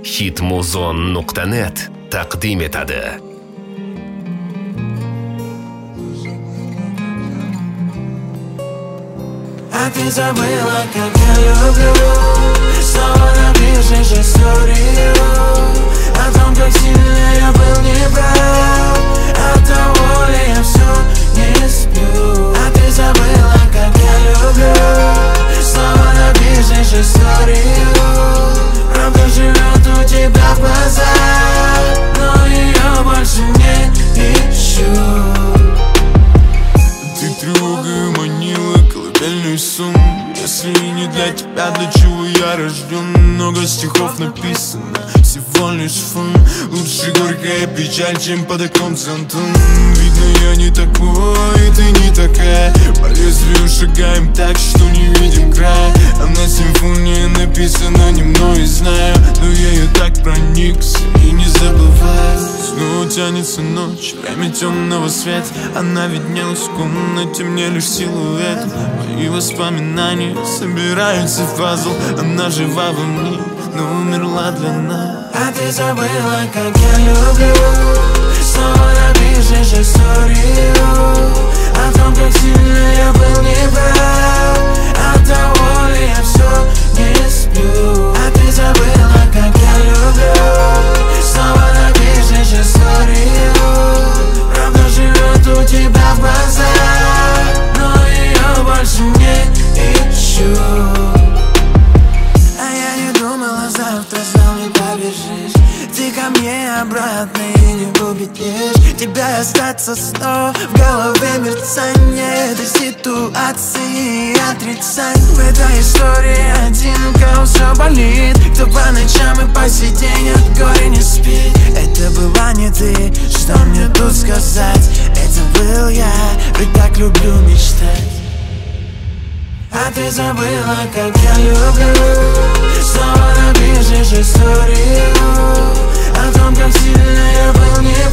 hitmuzon.net taqdim etadi. А ты забыла, как я люблю. Снова напишешь историю о том, как сильно я был неправ. Оттого ли я все не сплю. А ты забыла, как я люблю. Снова напишешь историю. Правда живет у тебя в глазах, но ее больше не ищу. Ты тревогой манила колыбельный сон. Если не для тебя, для чего я рожден? Много стихов написано, всего лишь фон. Лучше горькая печаль, чем под окном Антон. Видно, я не такой, и ты не такая. По лезвию шагаем так, что не видим края. Она симфония написана не мной, знаю, но я ее так проникся и не забываю. Снова тянется ночь, время темного света. Она виднелась в комнате, мне лишь силуэт. Мои воспоминания собираются в пазл. Она жива во мне, но умерла для нас. А ты забыла, как я люблю. Снова напишешь историю о том, как сильно я был неправ. Оттого ли я все не сплю. А ты забыла, как я люблю. Снова напишешь историю. Правда живет у тебя в глазах, но ее больше не ищу. А я не думала, завтра знал, не побежишь. Ты ко мне обратно и не убедишь. Тебя остаться снова в голове мерцание этой ситуации и отрицать. В этой истории один, у кого все болит, кто по ночам и по сей день от горя не спит. Это была не ты, что мне тут сказать? Это был я, ведь так люблю мечтать. А ты забыла, как я люблю. Снова напишешь историю о том, как сильно я был не